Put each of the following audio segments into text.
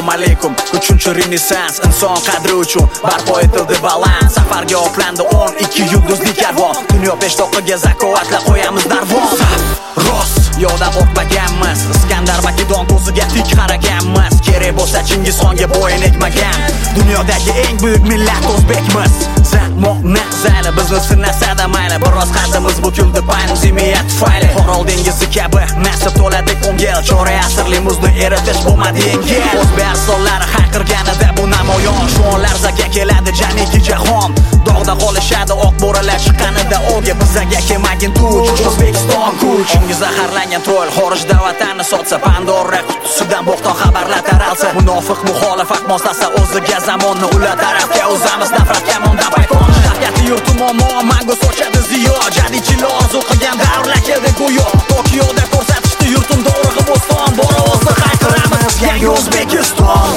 Assalomu alaykum. 3-renessans inson qadri uchun barpo etildi balans. Safarga otlandi 12 yulduzli karvon. Dunyo peshtoqiga zakovatla qo'yamiz darvon. Rost yo'lda qo'rqmaganmiz. Iskandar Makedon ko'ziga tik qaraganmiz. Kerak bo'lsa Chingizxonga bo'yin egmagan. Dunyodagi eng buyuk millat o'zbekmiz. Zamona zali bizni sinasa-da mayli. Biroz qaddimiz bukildi pandemiya tufayli. Orol dengizi kabi nasib to'ladi ko'ngil. Chorak asrli muzni eritish bo'lmadi yengil. O'zbek arsonlari hayqirganida bu namoyon. Shu larzaga keladi jamiki jahon. Dog'da qolishadi oq bo'ralar chiqqanida o'ga bizaga kelmagin tuj. O'zbekiston kuch. Ongi zaharlangan troll xorijda vatanni sotsa, Pandora qutisidan bo'xton xabarlar taralsa, munofiq muxolifat moslasa o'ziga zamonni ular tarafga o'zamiz nafratga monda payton. Shavkati yurtim mango sochadi ziyo. Jadidchilar orzu qilgan davrlar keldi go'yo. Tokioda ko'rsatishdi yurtim do'rig'i bo'ston. Bor ovozda hayqiramiz yangi O'zbekiston.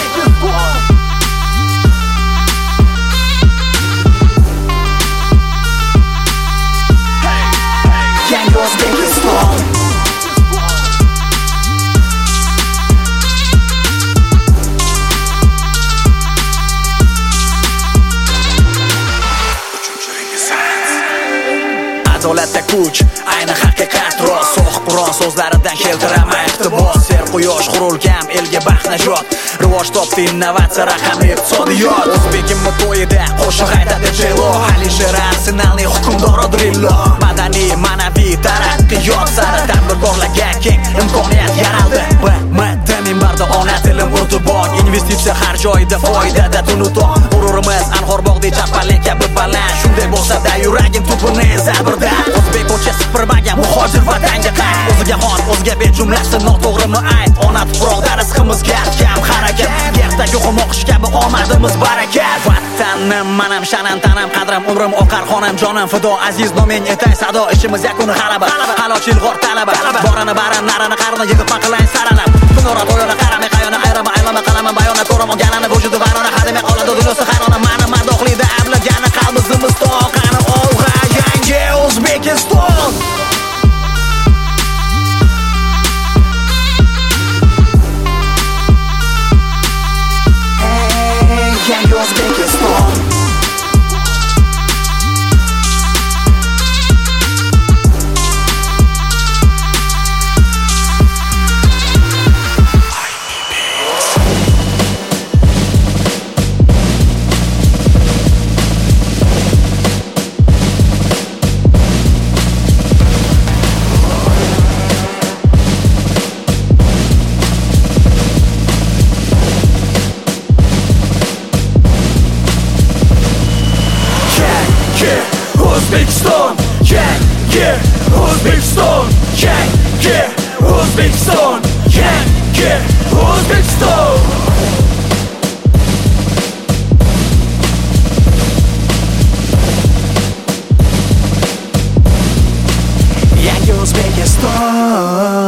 Yangi O'zbekiston. Adolatda kuch, ayni haqiqat rost. So'x Qur'on so'zlaridan keltiraman iqtibos. Ser quyosh qurilgan elga baxt najot. Rivoj topdi innovatsiya raqamli iqtisodiyot. O'zbekimni to'yida qo'shiq aytadi Jelo. Alisher Arsenalning hukmdori Drillo. Madaniy, ma'naviy taraqqiyot sari tadbirkorlarga keng imkoniyat yaraldi. BMT minbarda ona tilim urdi bog'. Investitsiya har joyda foydada tunutoq. G'ururimiz anhor bog'dek chapalik kabi baland. Shunday bo'lsa-da yuragim tubini zabrda. O'zbek ko'cha sipirmagan muhojir vatanga qayt. O'ziga xon, o'ziga bet jumlasi noto'g'rimi ayt. Ona tuproqda rizqimizga kam harakat. Yerdagi xumoqish kabi omadimiz barakat. Vatannim manam shanam tanam qadrim umrim oqar xonam jonim fido. Aziz noming etay sado ishimiz yakuni g'alaba. Halol chilg'or talaba. Borini barin narini qarini yig'ib maqilay saralab. Kunora to'yona qaramay qayona ayrama aylama qalaman bayona to'ramon galani vujudi varona xadimay qoladi dunyosi hayrona. Mani madoqlida ablagani qalbimiz toqani olg'a yangi O'zbekiston. Yangi O'zbekiston. O'zbekiston, yangi O'zbekiston, yangi O'zbekiston, yangi O'zbekiston. Yangi O'zbekiston.